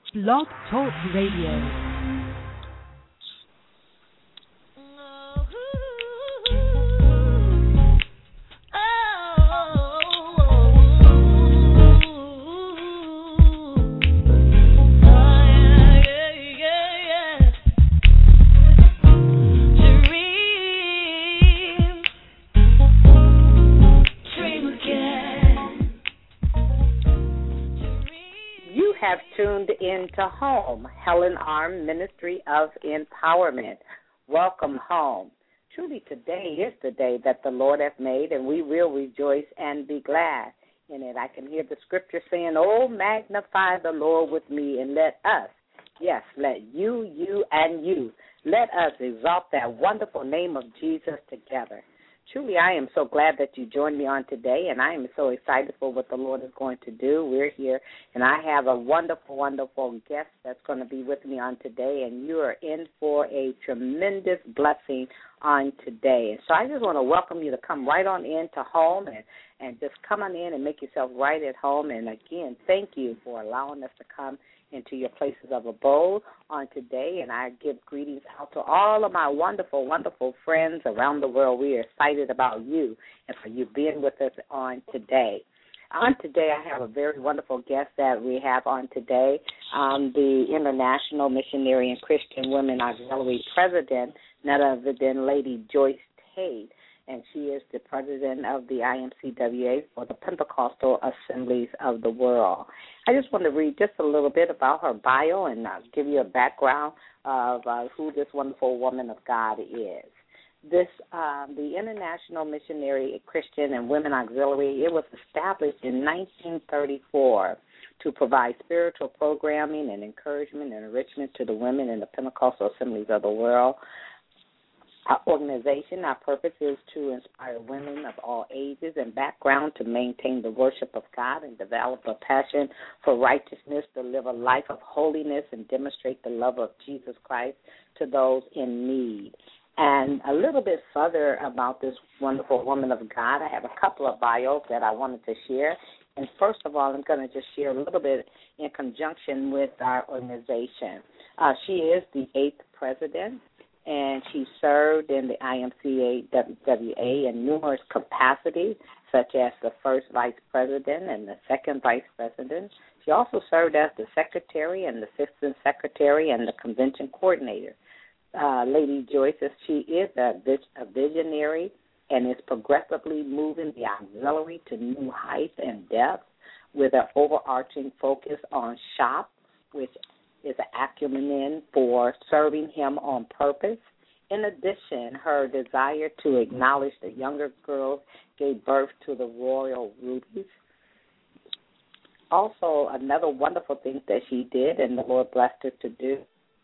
Blog Talk Radio. Have tuned into Home, Helen Arm Ministry of Empowerment. Welcome home. Truly today is the day that the Lord hath made, and we will rejoice and be glad in it. I can hear the scripture saying, "Oh, magnify the Lord with me, and let us," yes, let you, let us exalt that wonderful name of Jesus together. Truly, I am so glad that you joined me on today, and I am so excited for what the Lord is going to do. We're here, and I have a wonderful, wonderful guest that's going to be with me on today, and you are in for a tremendous blessing on today. And so I just want to welcome you to come right on into home and just come on in and make yourself right at home. And, again, thank you for allowing us to come into your places of abode on today. And I give greetings out to all of my wonderful, wonderful friends around the world. We are excited about you and for you being with us on today. On today, I have a very wonderful guest that we have on today, the International Missionary and Christian Women Auxiliary President, none other than Lady Joyce Tate. And she is the president of the IMCWA for the Pentecostal Assemblies of the World. I just want to read just a little bit about her bio and give you a background of who this wonderful woman of God is. The International Missionary Christian and Women Auxiliary, it was established in 1934 to provide spiritual programming and encouragement and enrichment to the women in the Pentecostal Assemblies of the World. Our organization, our purpose is to inspire women of all ages and background to maintain the worship of God and develop a passion for righteousness, to live a life of holiness, and demonstrate the love of Jesus Christ to those in need. And a little bit further about this wonderful woman of God, I have a couple of bios that I wanted to share. And first of all, I'm going to just share a little bit in conjunction with our organization. She is the 8th president, and she served in the IMCWA in numerous capacities, such as the first vice president and the second vice president. She also served as the secretary and the assistant secretary and the convention coordinator. Lady Joyce, she is a visionary and is progressively moving the auxiliary to new heights and depths with an overarching focus on SHOP, which is an acronym for Serving Him on Purpose. In addition, her desire to acknowledge the younger girls gave birth to the Royal Rubies. Also, another wonderful thing that she did, and the Lord blessed her to do,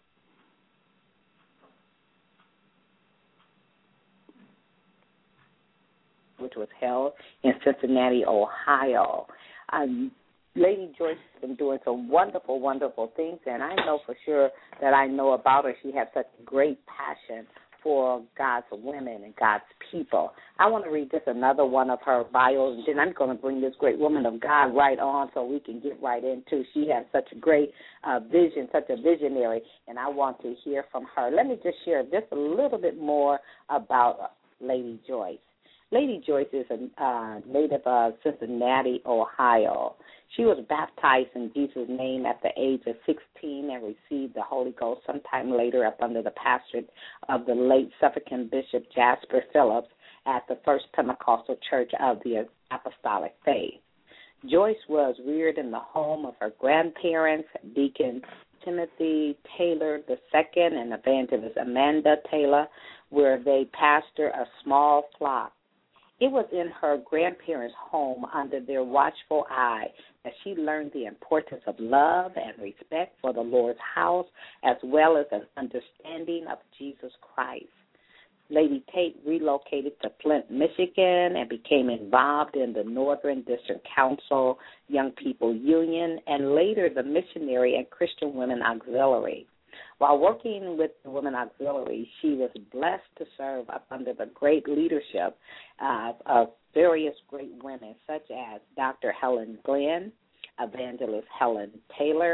which was held in Cincinnati, Ohio. Lady Joyce has been doing some wonderful, wonderful things, and I know for sure that I know about her. She has such a great passion for God's women and God's people. I want to read just another one of her bios, and then I'm going to bring this great woman of God right on so we can get right into. She has such a great vision, such a visionary, and I want to hear from her. Let me just share just a little bit more about Lady Joyce. Lady Joyce is a native of Cincinnati, Ohio. She was baptized in Jesus' name at the age of 16 and received the Holy Ghost sometime later up under the pastorate of the late Suffolk Bishop Jasper Phillips at the First Pentecostal Church of the Apostolic Faith. Joyce was reared in the home of her grandparents, Deacon Timothy Taylor II and Evangelist Amanda Taylor, where they pastor a small flock. It was in her grandparents' home under their watchful eye that she learned the importance of love and respect for the Lord's house, as well as an understanding of Jesus Christ. Lady Tate relocated to Flint, Michigan, and became involved in the Northern District Council Young People Union, and later the Missionary and Christian Women Auxiliary. While working with the Women Auxiliary, she was blessed to serve up under the great leadership of various great women, such as Dr. Helen Glenn, Evangelist Helen Taylor,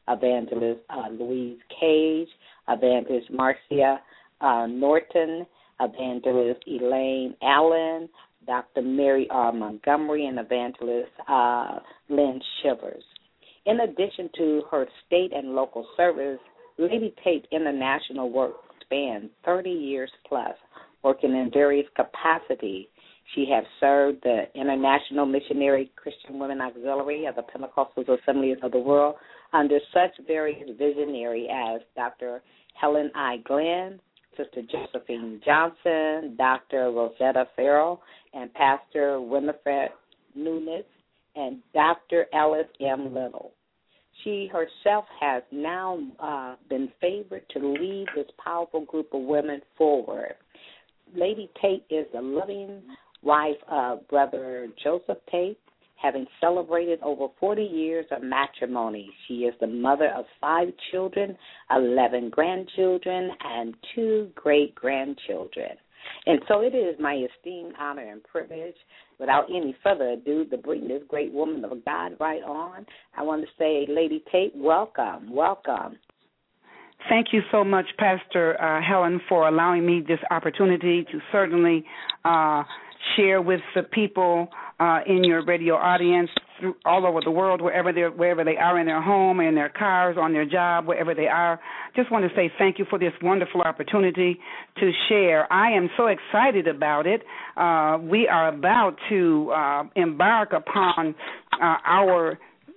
Evangelist Louise Cage, Evangelist Marcia Norton, Evangelist Elaine Allen, Dr. Mary R. Montgomery, and Evangelist Lynn Shivers. In addition to her state and local service, Lady Tate international work spans 30 years plus, working in various capacities. She has served the International Missionary Christian Women Auxiliary of the Pentecostal Assemblies of the World under such various visionaries as Dr. Helen I. Glenn, Sister Josephine Johnson, Dr. Rosetta Farrell, and Pastor Winifred Nunes, and Dr. Alice M. Little. She herself has now been favored to lead this powerful group of women forward. Lady Tate is the loving wife of Brother Joseph Tate, having celebrated over 40 years of matrimony. She is the mother of 5 children, 11 grandchildren, and 2 great-grandchildren. And so it is my esteemed honor and privilege, without any further ado, to bring this great woman of God right on. I want to say, Lady Tate, welcome, welcome. Thank you so much, Pastor Helen, for allowing me this opportunity to certainly share with the people in your radio audience all over the world, wherever they are, in their home, in their cars, on their job, wherever they are. Just want to say thank you for this wonderful opportunity to share. I am so excited about it. We are about to embark upon our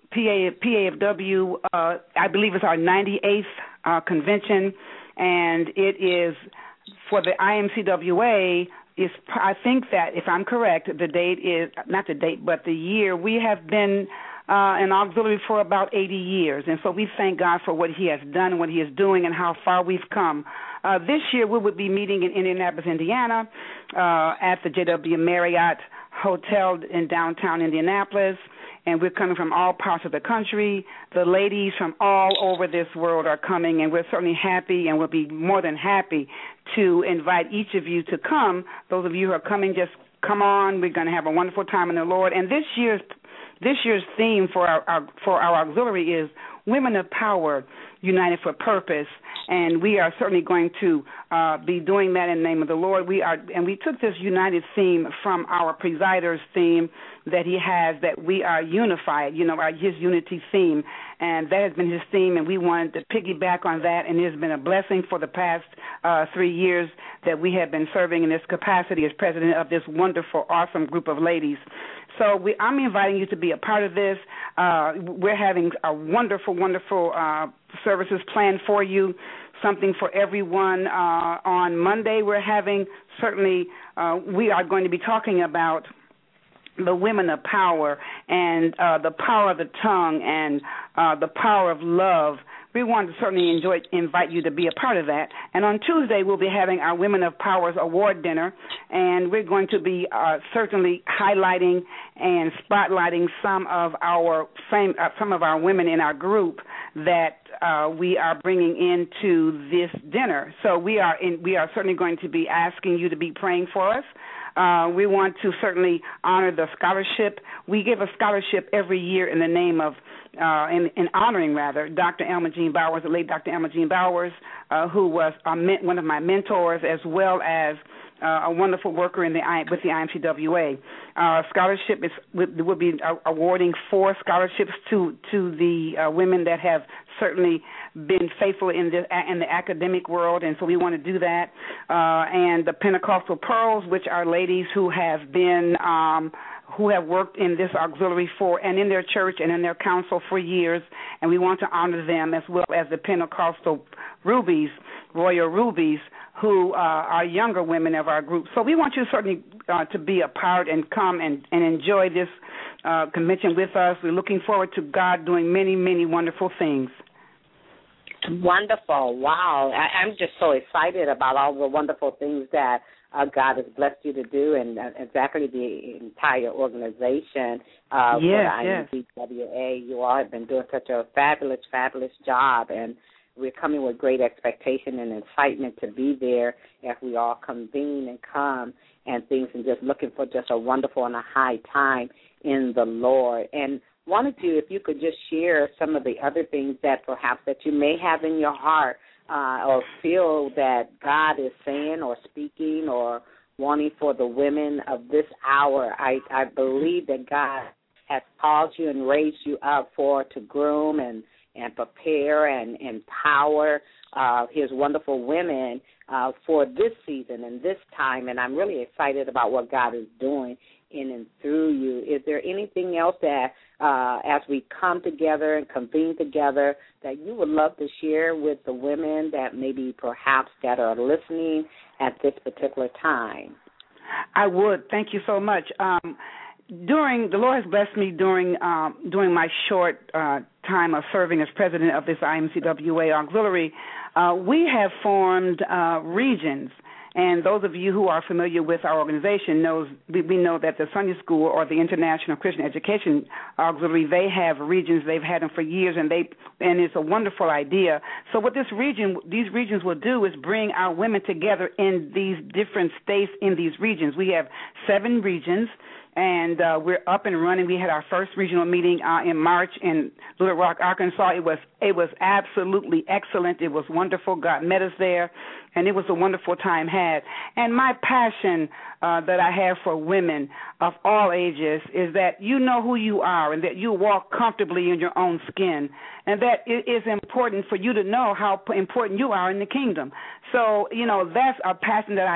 PAFW, I believe it's our 98th convention, and it is for the IMCWA. I think that, if I'm correct, the date is, not the date, but the year. We have been an auxiliary for about 80 years, and so we thank God for what he has done, what he is doing, and how far we've come. This year we would be meeting in Indianapolis, Indiana, at the JW Marriott Hotel in downtown Indianapolis, and we're coming from all parts of the country. The ladies from all over this world are coming, and we're certainly happy, and we'll be more than happy to invite each of you to come. Those of you who are coming, just come on. We're going to have a wonderful time in the Lord. And this year's theme for our auxiliary is Women of Power, United for Purpose, and we are certainly going to be doing that in the name of the Lord. We took this united theme from our presider's theme that he has, that we are unified, his unity theme, and that has been his theme, and we wanted to piggyback on that, and it has been a blessing for the past 3 years that we have been serving in this capacity as president of this wonderful, awesome group of ladies. So I'm inviting you to be a part of this. We're having a wonderful, wonderful services planned for you, something for everyone. On Monday, we're having, certainly, we are going to be talking about the women of power and the power of the tongue and the power of love. We want to certainly invite you to be a part of that. And on Tuesday, we'll be having our Women of Powers Award Dinner, and we're going to be certainly highlighting and spotlighting some of our women in our group that we are bringing into this dinner. So we are certainly going to be asking you to be praying for us. We want to certainly honor the scholarship. We give a scholarship every year in the name of, in honoring Dr. Elma Jean Bowers, the late Dr. Elma Jean Bowers, who was one of my mentors, as well as a wonderful worker with the IMCWA. Scholarship will be awarding 4 scholarships to the women that have certainly been faithful in the academic world, and so we want to do that. And the Pentecostal Pearls, which are ladies who have been who have worked in this auxiliary and in their church and in their council for years, and we want to honor them, as well as the Pentecostal Rubies, Royal Rubies, who are younger women of our group. So we want you certainly to be a part and come and enjoy this convention with us. We're looking forward to God doing many, many wonderful things. Wonderful. Wow. I'm just so excited about all the wonderful things that God has blessed you to do, and exactly the entire organization for the IMCWA. You all have been doing such a fabulous, fabulous job, and we're coming with great expectation and excitement to be there as we all convene and come and things, and just looking for just a wonderful and a high time in the Lord. And wanted you, if you could just share some of the other things that perhaps that you may have in your heart or feel that God is saying or speaking or wanting for the women of this hour. I believe that God has called you and raised you up to groom and prepare and empower his wonderful women for this season and this time. And I'm really excited about what God is doing in and through you. Is there anything else that, as we come together and convene together, that you would love to share with the women that maybe perhaps that are listening at this particular time? I would. Thank you so much. The Lord has blessed me during my short time of serving as president of this IMCWA auxiliary. We have formed regions. And those of you who are familiar with our organization we know that the Sunday School or the International Christian Education Auxiliary, they have regions. They've had them for years, and it's a wonderful idea. So what these regions will do is bring our women together in these different states in these regions. We have 7 regions. And we're up and running. We had our first regional meeting in March in Little Rock, Arkansas. It was absolutely excellent. It was wonderful. God met us there, and it was a wonderful time had. And my passion that I have for women of all ages is that you know who you are and that you walk comfortably in your own skin, and that it is important for you to know how important you are in the kingdom. So, that's a passion that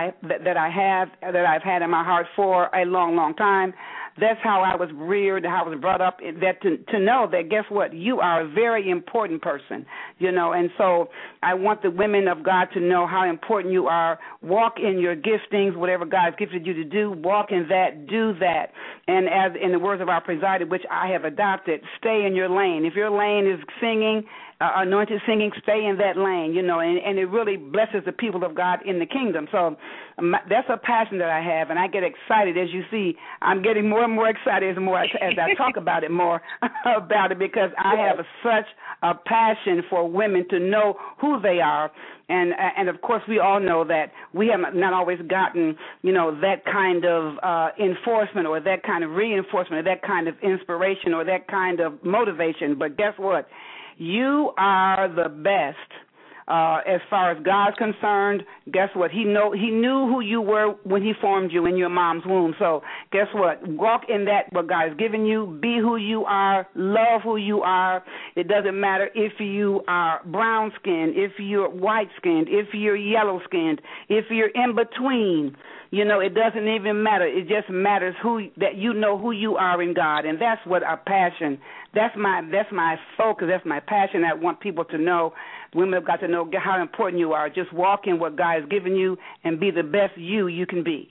I've had in my heart for a long, long time. That's how I was reared, how I was brought up, that to know that, guess what, you are a very important person, and so I want the women of God to know how important you are. Walk in your giftings, whatever God's gifted you to do, walk in that, do that. And as in the words of our presider, which I have adopted, stay in your lane. If your lane is singing, anointed singing, stay in that lane, and it really blesses the people of God in the kingdom. So that's a passion that I have, and I get excited. As you see, I'm getting more and more excited as I talk about it more because I have such a passion for women to know who they are. And of course, we all know that we have not always gotten, that kind of enforcement or that kind of reinforcement or that kind of inspiration or that kind of motivation. But guess what? You are the best. As far as God's concerned, guess what? He knew who you were when he formed you in your mom's womb. So guess what? Walk in that, what God has given you. Be who you are. Love who you are. It doesn't matter if you are brown-skinned, if you're white-skinned, if you're yellow-skinned, if you're in between. It doesn't even matter. It just matters that you know who you are in God, and that's what our passion. That's my focus. That's my passion. I want people to know. Women have got to know how important you are. Just walk in what God has given you and be the best you can be.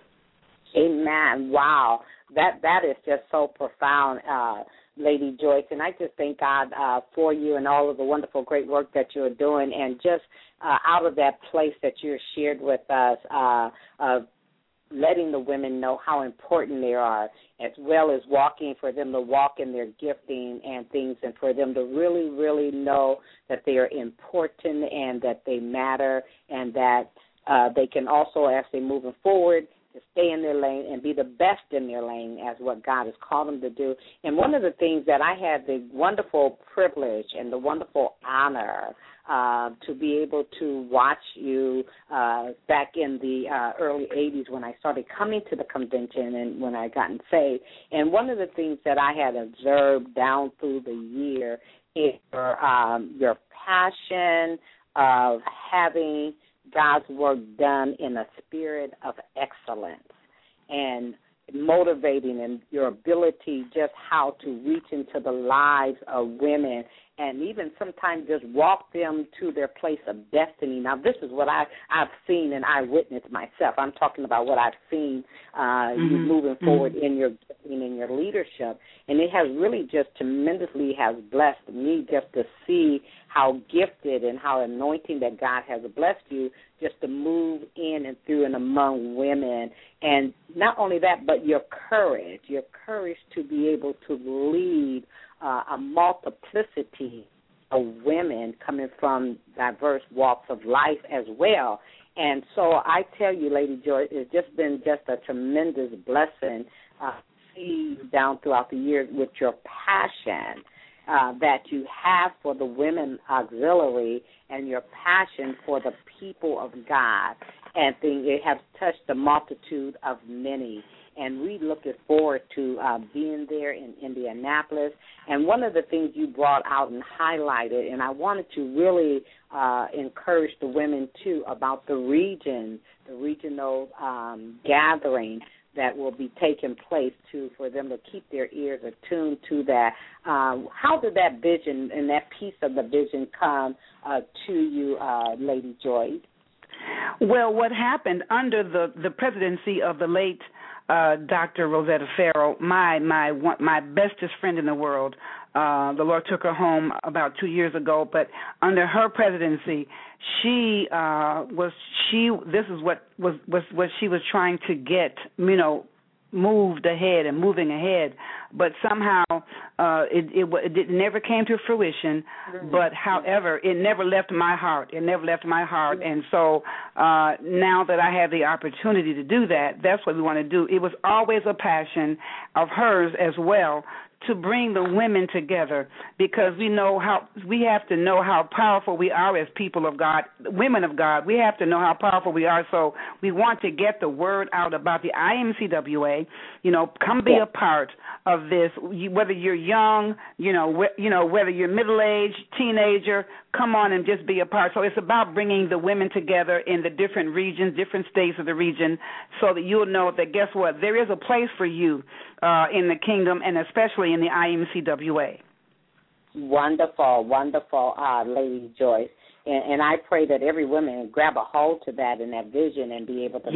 Amen. Wow, that is just so profound, Lady Joyce, and I just thank God for you and all of the wonderful, great work that you're doing, and just out of that place that you're shared with us, letting the women know how important they are, as well as for them to walk in their gifting and things, and for them to really, really know that they are important and that they matter, and that they can also, as they're moving forward, to stay in their lane and be the best in their lane as what God has called them to do. And one of the things that I had the wonderful privilege and the wonderful honor to be able to watch you back in the early 80s when I started coming to the convention and when I gotten saved. And one of the things that I had observed down through the year is your passion of having God's work done in a spirit of excellence and motivating, and your ability just how to reach into the lives of women and even sometimes just walk them to their place of destiny. Now, this is what I've seen and I witnessed myself. I'm talking about what I've seen you moving forward in your gifting, in your leadership. And it has really just tremendously has blessed me just to see how gifted and how anointing that God has blessed you just to move in and through and among women. And not only that, but your courage to be able to lead a multiplicity of women coming from diverse walks of life as well. And so I tell you, Lady Joy, it's just been just a tremendous blessing see down throughout the years with your passion that you have for the Women Auxiliary and your passion for the people of God. And it has touched the multitude of many. And we looking forward to being there in Indianapolis. And one of the things you brought out and highlighted, and I wanted to really encourage the women, too, about the regional gathering that will be taking place, too, for them to keep their ears attuned to that. How did that vision and that piece of the vision come to you, Lady Joyce? Well, what happened under the presidency of the late Dr. Rosetta Farrell, my bestest friend in the world, the Lord took her home about 2 years ago, but under her presidency, this is what she was trying to get, moved ahead and moving ahead, but somehow it never came to fruition. Mm-hmm. But however, it never left my heart. Mm-hmm. And so now that I have the opportunity to do that, that's what we want to do. It was always a passion of hers as well, to bring the women together, because we have to know how powerful we are as people of God, women of God. We have to know how powerful we are. So we want to get the word out about the IMCWA. Come be a part of this. Whether you're young, whether you're middle-aged, teenager, come on and just be a part. So it's about bringing the women together in the different regions, different states of the region, so that you'll know that, guess what, there is a place for you in the kingdom, and especially in the IMCWA. Wonderful, Lady Joyce. And I pray that every woman grab a hold to that and that vision and be able to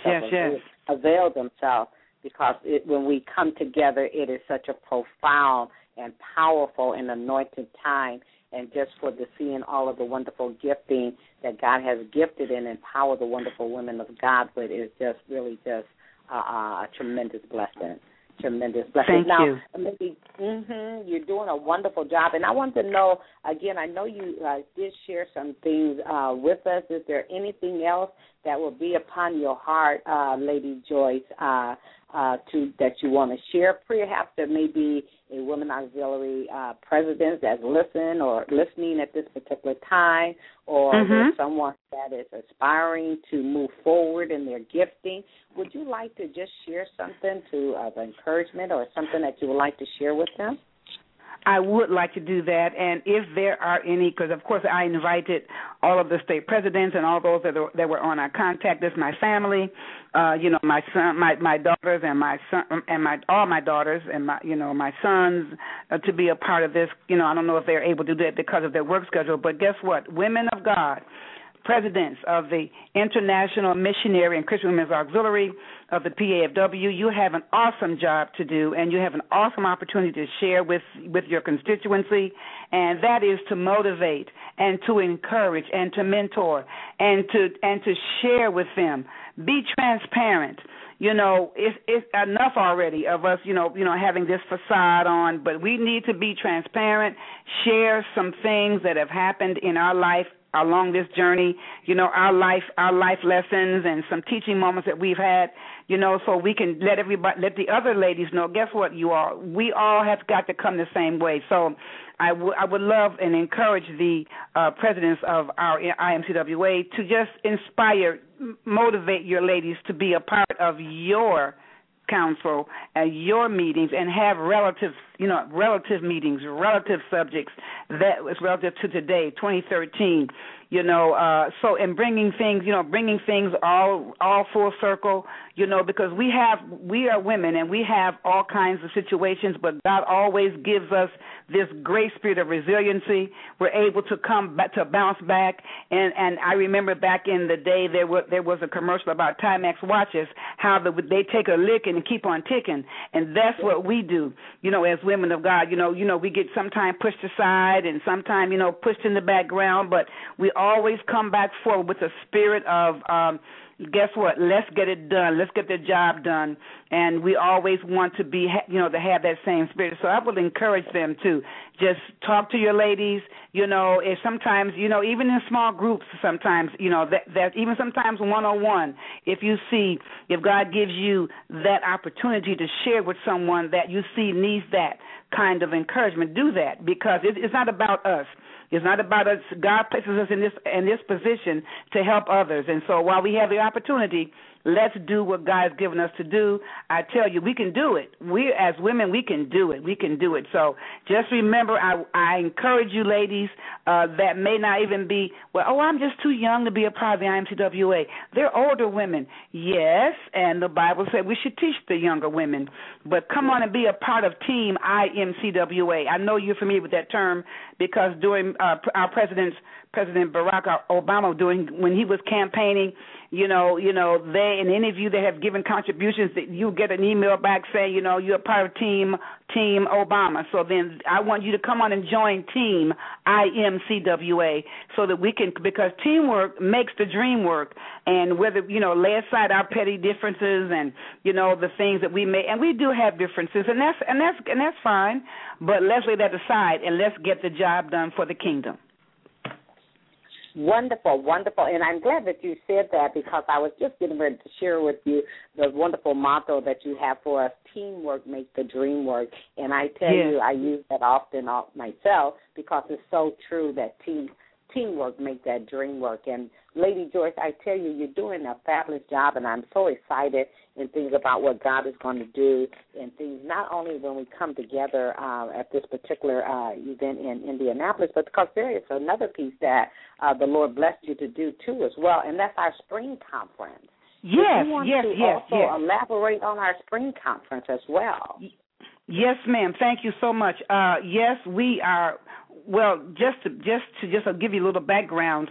avail themselves, because when we come together, it is such a profound and powerful and anointed time. And just for seeing all of the wonderful gifting that God has gifted and empowered the wonderful women of God with is just really just a tremendous blessing. Thank you. Maybe you're doing a wonderful job. And I want to know, again, I know you did share some things with us. Is there anything else that will be upon your heart, Lady Joyce, that you want to share? Perhaps there may be a Women Auxiliary president that's listening at this particular time, or there's someone that is aspiring to move forward in their gifting. Would you like to just share something of encouragement or something that you would like to share with them? I would like to do that, and if there are any, because of course I invited all of the state presidents and all those that were on our contact list, my family, my son, my daughters, and my son, and all my daughters, and my sons, to be a part of this. I don't know if they're able to do it because of their work schedule, but guess what? Women of God, presidents of the International Missionary and Christian Women's Auxiliary, of the PAFW, you have an awesome job to do, and you have an awesome opportunity to share with your constituency, and that is to motivate and to encourage and to mentor and to share with them. Be transparent. It's enough already of us, having this facade on, but we need to be transparent, share some things that have happened in our life along this journey, our life lessons and some teaching moments that we've had, so we can let the other ladies know, guess what, we all have got to come the same way. So I would love and encourage the presidents of our IMCWA to just inspire, motivate your ladies to be a part of your council and your meetings, and have relative meetings, relative subjects that was relative to today, 2013. So in bringing things all full circle, because we are women and we have all kinds of situations, but God always gives us this great spirit of resiliency. We're able to come back, to bounce back, and I remember back in the day there was a commercial about Timex watches, how they take a lick and keep on ticking, and that's what we do, as women of God. We get sometimes pushed aside and sometimes pushed in the background, but we always come back forward with a spirit of guess what? Let's get it done. Let's get the job done. And we always want to be, to have that same spirit. So I would encourage them to just talk to your ladies. If sometimes, even in small groups, sometimes, that even sometimes one-on-one, if God gives you that opportunity to share with someone that you see needs that kind of encouragement, do that, because it's not about us. It's not about us. God places us in this position to help others. And so while we have the opportunity, let's do what God's given us to do. I tell you, we can do it. We, as women, we can do it. We can do it. So just remember, I encourage you ladies that may not even be, I'm just too young to be a part of the IMCWA. They're older women. Yes, and the Bible said we should teach the younger women. But come on and be a part of Team IMCWA. I know you're familiar with that term because during our President Barack Obama, when he was campaigning, they, and any of you that have given contributions, that you get an email back saying, you're a part of Team Obama. So then I want you to come on and join Team IMCWA so that we can, because teamwork makes the dream work. And whether, lay aside our petty differences and, the things that we may, and we do have differences, and that's fine, but let's lay that aside and let's get the job done for the kingdom. Wonderful, wonderful. And I'm glad that you said that because I was just getting ready to share with you the wonderful motto that you have for us, teamwork makes the dream work. And I tell you, I use that often myself because it's so true that teamwork makes that dream work. And Lady Joyce, I tell you, you're doing a fabulous job, and I'm so excited and things about what God is going to do and things not only when we come together at this particular event in Indianapolis, but because there is another piece that the Lord blessed you to do too as well, and that's our spring conference. Yes, you want to also elaborate on our spring conference as well? Yes, ma'am. Thank you so much. Yes, we are. Well, just to give you a little background,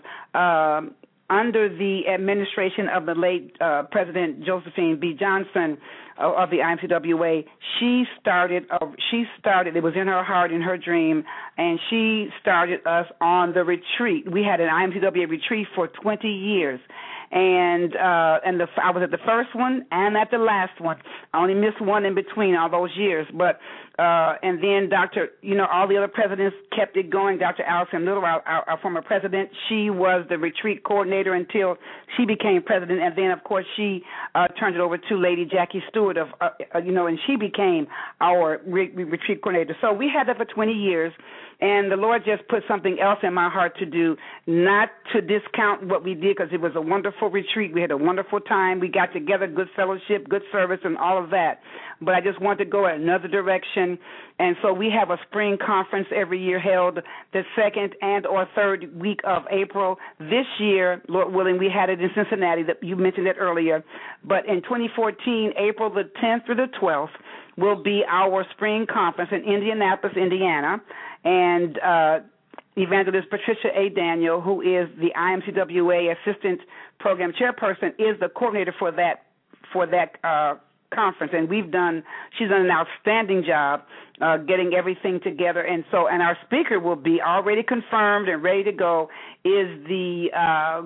under the administration of the late President Josephine B. Johnson of the IMCWA, she started. It was in her heart, in her dream, and she started us on the retreat. We had an IMCWA retreat for 20 years. And I was at the first one and at the last one. I only missed one in between all those years. But and then all the other presidents kept it going. Dr. Allison Little, our former president, she was the retreat coordinator until she became president. And then, of course, she turned it over to Lady Jackie Stewart and she became our retreat coordinator. So we had that for 20 years. And the Lord just put something else in my heart to do, not to discount what we did because it was a wonderful retreat. We had a wonderful time. We got together, good fellowship, good service, and all of that. But I just wanted to go another direction. And so we have a spring conference every year held the second and or third week of April. This year, Lord willing, we had it in Cincinnati. That you mentioned it earlier. But in 2014, April the 10th through the 12th, will be our spring conference in Indianapolis, Indiana. And Evangelist Patricia A. Daniel, who is the IMCWA Assistant Program Chairperson, is the coordinator for that conference. And she's done an outstanding job getting everything together. And our speaker will be already confirmed and ready to go is the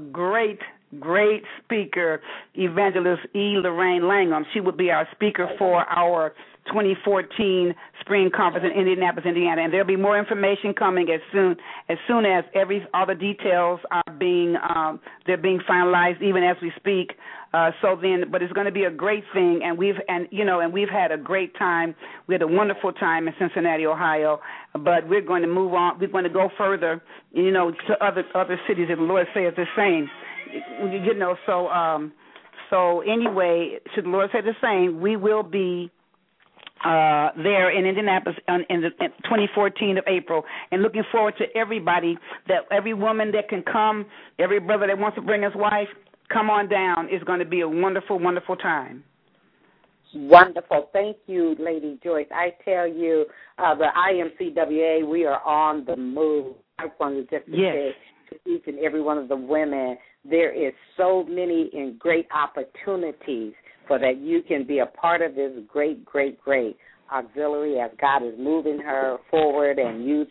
great speaker, Evangelist E. Lorraine Langham. She will be our speaker for our 2014 spring conference in Indianapolis, Indiana, and there'll be more information coming as soon as all the details are they're being finalized even as we speak. But it's going to be a great thing, and we've had a great time. We had a wonderful time in Cincinnati, Ohio. But we're going to move on. We're going to go further, to other cities if the Lord says the same. So anyway, should the Lord say the same, we will be there in Indianapolis in 2014 of April, and looking forward to every woman that can come, every brother that wants to bring his wife, come on down. It's going to be a wonderful, wonderful time. Wonderful. Thank you, Lady Joyce. I tell you, the IMCWA, we are on the move. I wanted just to say to each and every one of the women, there is so many and great opportunities for that you can be a part of this great auxiliary as God is moving her forward and using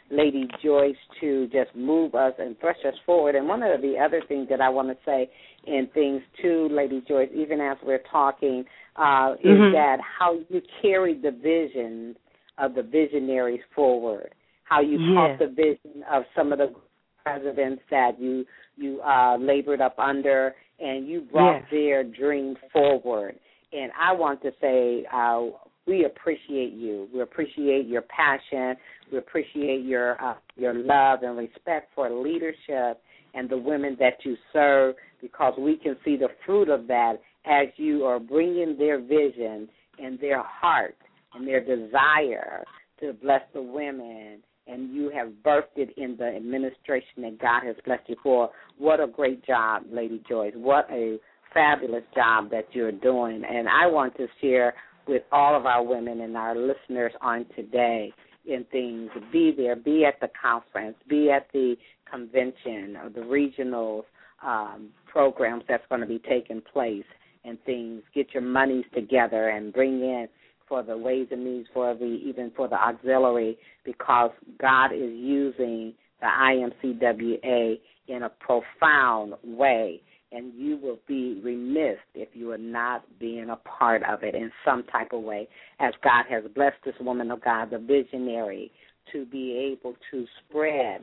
Lady Joyce to just move us and thrust us forward. And one of the other things that I want to say in things too, Lady Joyce, even as we're talking, is that how you carried the vision of the visionaries forward, how you caught the vision of some of the presidents that you labored up under, and you brought their dream forward. And I want to say we appreciate you. We appreciate your passion. We appreciate your love and respect for leadership and the women that you serve, because we can see the fruit of that as you are bringing their vision and their heart and their desire to bless the women, and you have birthed it in the administration that God has blessed you for. What a great job, Lady Joyce. What a fabulous job that you're doing. And I want to share with all of our women and our listeners on today in things. Be there, be at the conference, be at the convention or the regional programs that's going to be taking place and things. Get your monies together and bring in for the ways and means, even for the auxiliary, because God is using the IMCWA in a profound way, and you will be remiss if you are not being a part of it in some type of way, as God has blessed this woman of God, the visionary, to be able to spread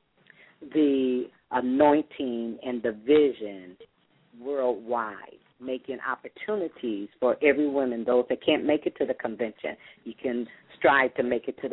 the anointing and the vision worldwide, making opportunities for every woman, those that can't make it to the convention. You can strive to make it to the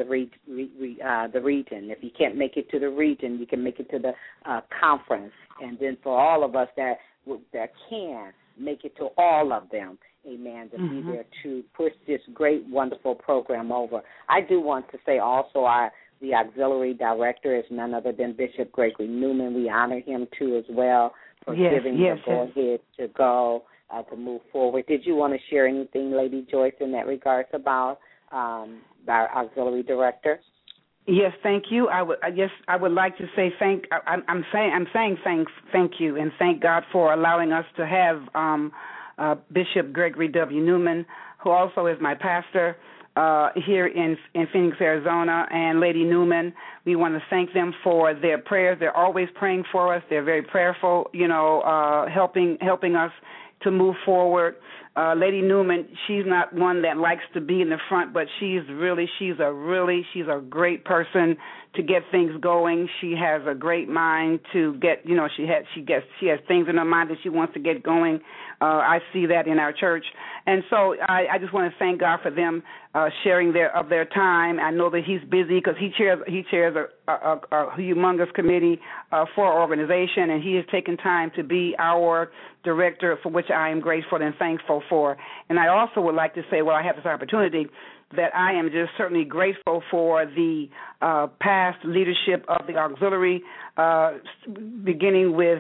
region. If you can't make it to the region, you can make it to the conference. And then for all of us that can, make it to all of them, amen, to be there to push this great, wonderful program over. I do want to say also the auxiliary director is none other than Bishop Gregory Newman. We honor him, too, as well, for giving the go-ahead to go, to move forward. Did you want to share anything, Lady Joyce, in that regards about our auxiliary director? Yes, thank you. I would like to say thank you, and thank God for allowing us to have Bishop Gregory W. Newman, who also is my pastor here in Phoenix, Arizona, and Lady Newman. We want to thank them for their prayers. They're always praying for us. They're very prayerful, helping us to move forward. Lady Newman, she's not one that likes to be in the front, but she's a great person to get things going. She has a great mind to get, she has things in her mind that she wants to get going. I see that in our church. And so I just want to thank God for them sharing of their time. I know that he's busy because he chairs a humongous committee for our organization, and he has taken time to be our director, for which I am grateful and thankful for. And I also would like to say, while I have this opportunity, that I am just certainly grateful for the past leadership of the auxiliary, beginning with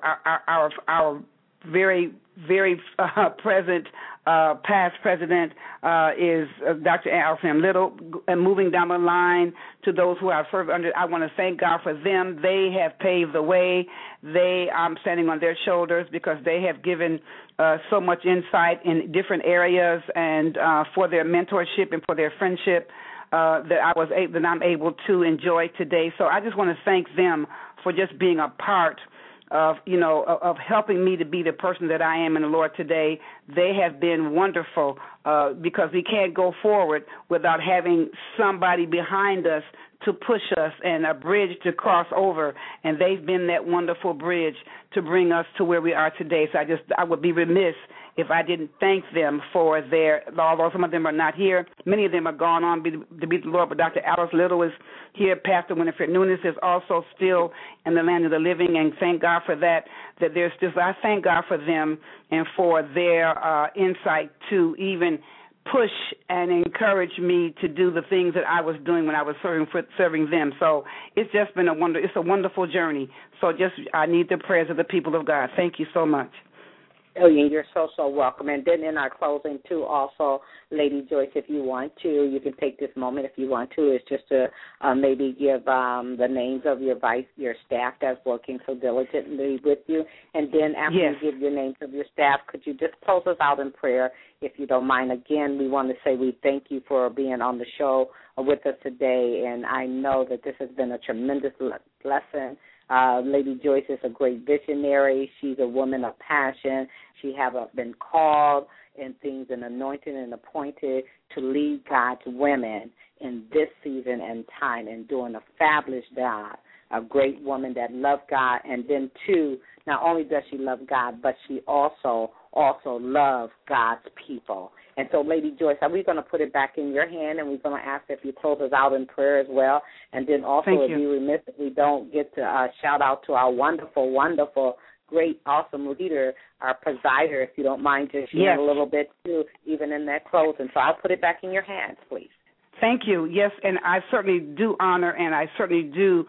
our very, very present past president is Dr. Alfred Little, and moving down the line to those who have served under. I want to thank God for them. They have paved the way. I'm standing on their shoulders because they have given so much insight in different areas, and for their mentorship and for their friendship that I'm able to enjoy today. So I just want to thank them for just being a part of helping me to be the person that I am in the Lord today. They have been wonderful because we can't go forward without having somebody behind us to push us and a bridge to cross over, and they've been that wonderful bridge to bring us to where we are today. So I would be remiss if I didn't thank them for although some of them are not here, many of them are gone on to be the Lord, but Dr. Alice Little is here. Pastor Winifred Nunes is also still in the land of the living, and thank God for that they're still. I thank God for them and for their insight to even push and encourage me to do the things that I was doing when I was serving them. So it's just been it's a wonderful journey. So I need the prayers of the people of God. Thank you so much. Oh, yeah, you're so welcome. And then in our closing, too, also, Lady Joyce, if you want to, you can take this moment if you want to, is just to maybe give the names of your staff that's working so diligently with you. And then after Yes. you give your names of your staff, could you just close us out in prayer, if you don't mind? Again, we want to say we thank you for being on the show with us today, and I know that this has been a tremendous lesson. Lady Joyce is a great visionary. She's a woman of passion. She has been called and things and anointed and appointed to lead God's women in this season and time, and doing a fabulous job. A great woman that loves God, and then too, not only does she love God, but she also loves God's people. And so, Lady Joyce, we're going to put it back in your hand, and we're going to ask if you close us out in prayer as well. And then also, it'd be remiss if we don't get to shout out to our wonderful, wonderful, great, awesome leader, our presider, if you don't mind just sharing a little bit, too, even in that closing. So I'll put it back in your hands, please. Thank you. Yes, and I certainly do honor, and I certainly do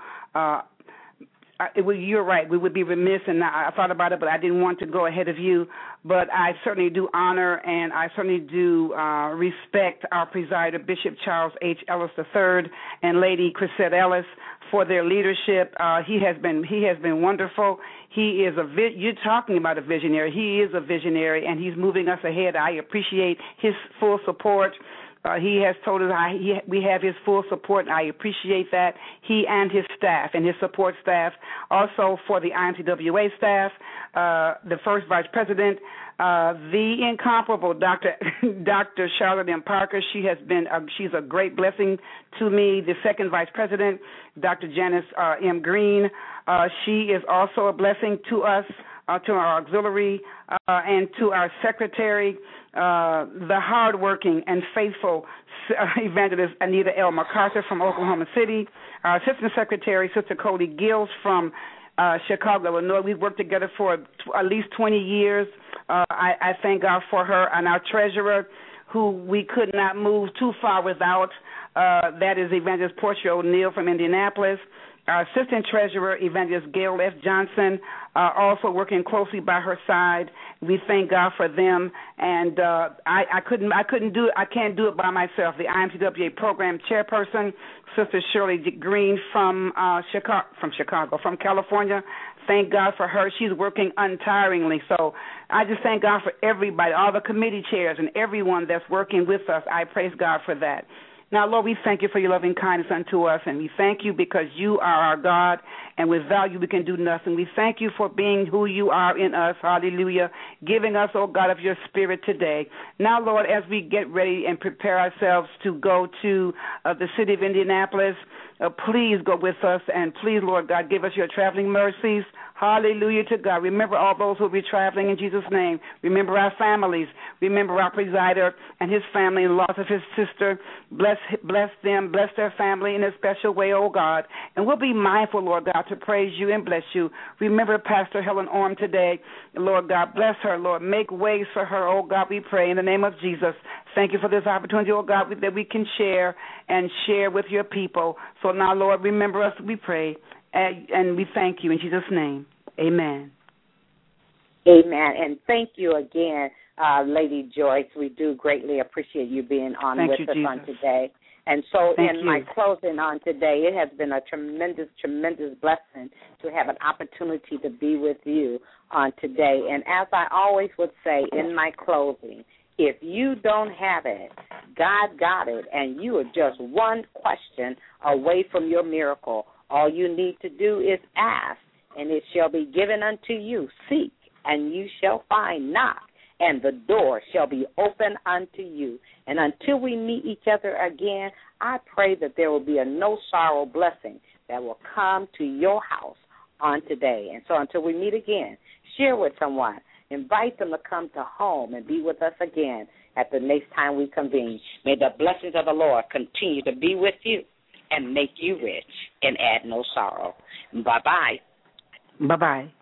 you're right. We would be remiss, and I thought about it, but I didn't want to go ahead of you. But I certainly do honor, and I certainly do respect our presider, Bishop Charles H. Ellis III, and Lady Chrisette Ellis for their leadership. He has been wonderful. He is you're talking about a visionary. He is a visionary, and he's moving us ahead. I appreciate his full support. He has told us we have his full support, and I appreciate that. He and his staff and his support staff. Also for the IMCWA staff, the first vice president, the incomparable Dr. Charlotte M. Parker. She's a great blessing to me. The second vice president, Dr. Janice M. Green. She is also a blessing to us, to our auxiliary, and to our secretary, the hardworking and faithful evangelist Anita L. MacArthur from Oklahoma City, our assistant secretary, Sister Cody Gills from Chicago, Illinois. We've worked together for at least 20 years. I thank God for her, and our treasurer, who we could not move too far without. That is Evangelist Portia O'Neill from Indianapolis. Our assistant treasurer, Evangelist Gail F. Johnson, also working closely by her side. We thank God for them, and I can't do it by myself. The IMCWA program chairperson, Sister Shirley Green from California. Thank God for her. She's working untiringly. So I just thank God for everybody, all the committee chairs and everyone that's working with us. I praise God for that. Now, Lord, we thank you for your loving kindness unto us, and we thank you because you are our God, and without you we can do nothing. We thank you for being who you are in us, hallelujah, giving us, oh God, of your spirit today. Now, Lord, as we get ready and prepare ourselves to go to the city of Indianapolis, please go with us, and please, Lord God, give us your traveling mercies. Hallelujah to God. Remember all those who will be traveling in Jesus' name. Remember our families. Remember our presider and his family and loss of his sister. Bless them. Bless their family in a special way, oh God. And we'll be mindful, Lord God, to praise you and bless you. Remember Pastor Helen Orm today. Lord God, bless her, Lord. Make ways for her, oh God, we pray in the name of Jesus. Thank you for this opportunity, oh God, that we can share with your people. So now, Lord, remember us, we pray. And we thank you in Jesus' name. Amen. Amen. And thank you again, Lady Joyce. We do greatly appreciate you being on with us on today. And so my closing on today, it has been a tremendous, tremendous blessing to have an opportunity to be with you on today. And as I always would say in my closing, if you don't have it, God got it, and you are just one question away from your miracle. All you need to do is ask, and it shall be given unto you. Seek, and you shall find. Knock, and the door shall be open unto you. And until we meet each other again, I pray that there will be a no-sorrow blessing that will come to your house on today. And so until we meet again, share with someone. Invite them to come to home and be with us again at the next time we convene. May the blessings of the Lord continue to be with you and make you rich and add no sorrow. Bye-bye. Bye-bye.